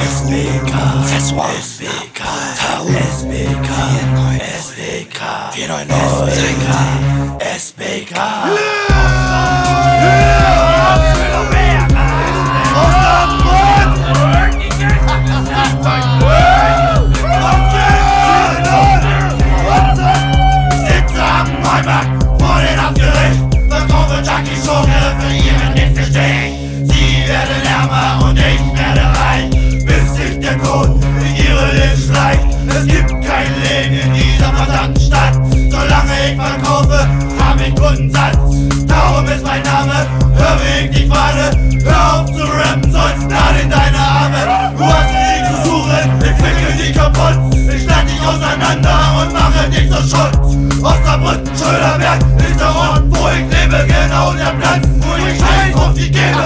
SBK, SBK, SBK, SBK, 499 SBK. Für ihren nächsten Stich. Sie werden ärmer und ich werde reich, bis sich der Tod in ihre Leben schleicht. Es gibt kein Leben in dieser verdammten Stadt. Solange ich verkaufe, hab ich Kunden satt. Darum ist mein Name, hör wie ich dich warne. Hör auf zu rappen, sonst naht in deine Arme. Du hast nie zu suchen, ich ficke dich kaputt. Ich schlag dich auseinander und mache dich zur Schund. Osterbrücken, Schölerberg ist der Ort, wo ich lebe, genau der Platz, wo ich Scheiß auf die gebe.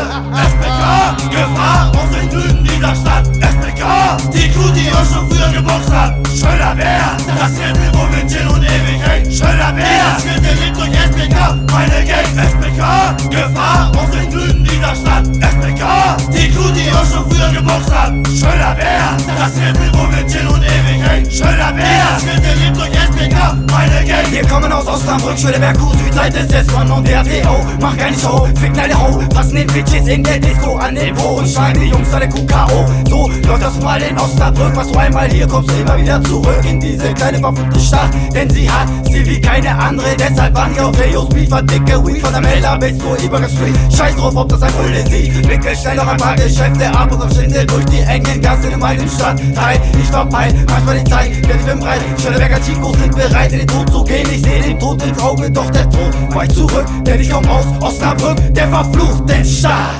SBK, Gefahr aus den Süden dieser Stadt. SBK, die Crew, die uns schon früher geboxt hat. Schölerberg, das Viertel, wo wir Gin und ewig hängen. Schölerberg, das Viertel lebt durch SBK, meine Gang. SBK, Gefahr aus den Süden dieser Stadt. SBK, die Crew, die uns schon früher geboxt hat. Schölerberg, das Viertel, wo wir Gin und ewig hängen. Schölerberg, das Viertel lebt durch SBK, meine Gang. Wir kommen aus Osnabrück, Schöneberg, Südseite des S1 und der TO. Mach keine Show, ficken eine Ho, passen den Bitches in der Disco an den Po und schlagen die Jungs alle QKO. So läuft das mal in Osnabrück, was du einmal hier kommst, immer wieder zurück in diese kleine verfluchte Stadt. Denn sie hat Stil wie keine andere, deshalb waren hier auf der Speed, war dicke Weed von der Melder bis zur Eberger Street. Scheiß drauf, ob das ein Bulle sieht, wickel schnell noch ein paar Geschäfte ab und auf Schindel durch die engen Gassen in meinem Stadtteil. Ich verpeil manchmal die Zeit, denn ich bin breit. Schöneberger Chicos sind bereit, in den Tod zu gehen. Ich seh den Tod ins Auge, doch der Tod weicht zurück, denn ich komm aus Osnabrück, der verfluchten Stadt.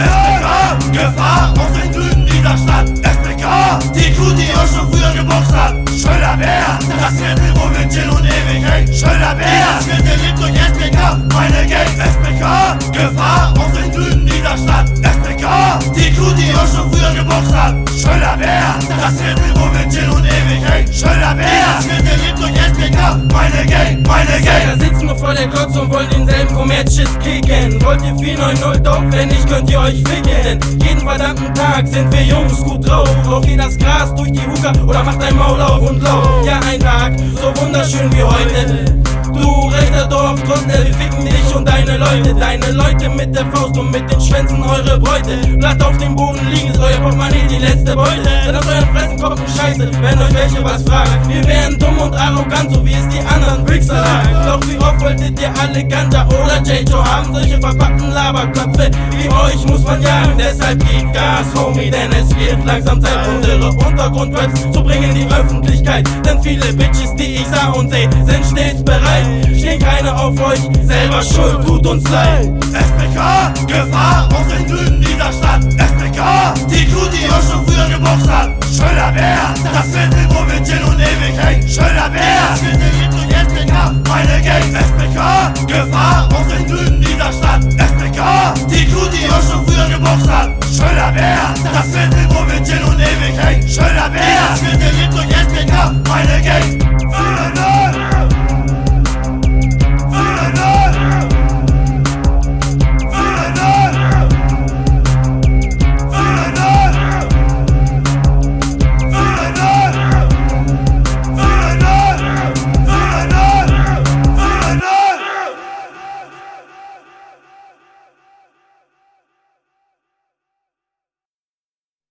SBK, Gefahr aus den Süden dieser Stadt. SBK, die Crew, die uns schon früher geboxt hat. Schölerberg, das Viertel, wo wir Gin und ewig hängen. Schölerberg, das Viertel lebt durch SBK, meine Gang. SBK, Gefahr aus den Süden dieser Stadt. SBK, die Crew, die uns schon früher geboxt hat. Schölerberg, das Viertel, wo wir Gin und ewig hängen. Schölerberg, das Viertel lebt durch SBK, meine Gang, meine Gang. Da sitzen wir vor der Glotze und wollen denselben Kommerz-Shit kicken. Wollt ihr 490 Dope, wenn nicht, könnt ihr euch ficken. Jeden verdammten Tag sind wir Jungs gut drauf. Raucht ihr das Gras durch die Hookah oder macht ein Maul auf und lauf. Ja, ein Tag, so wunderschön wie heute. Du rechter Dorftrottel, wir ficken dich und deine Leute. Deine Leute mit der Faust und mit den Schwänzen eure Bräute. Blatt auf dem Boden liegen, ist euer Portemonnaie die letzte Beute. Denn aus euren Fressen kommt ein Scheiße, wenn euch welche was fragen. Wir wären dumm und arrogant, so wie es die anderen Wichser sagen. Doch wie oft wolltet ihr alle Ganja oder J-Joe haben? Solche verpackten Laberköpfe wie euch muss man jagen. Deshalb gebt Gas, Homie, denn es wird langsam Zeit, unsere Untergrundraps zu bringen in die Öffentlichkeit. Denn viele Bitches, die ich sah und seh, sind stets bereit. Stehen keine auf euch, selber schuld, tut uns leid. SBK, Gefahr aus den Süden dieser Stadt. SBK, die Crew, die uns schon früher geboxt hat. Schölerberg, das Viertel, wo wir Gin und ewig hängen. Schölerberg, das Viertel lebt durch SBK, meine Gang. SBK, Gefahr aus den Süden dieser Stadt. SBK, die Crew, die uns schon früher geboxt hat. Schölerberg, das Viertel, wo wir Gin und ewig hängen. Schölerberg, das Viertel lebt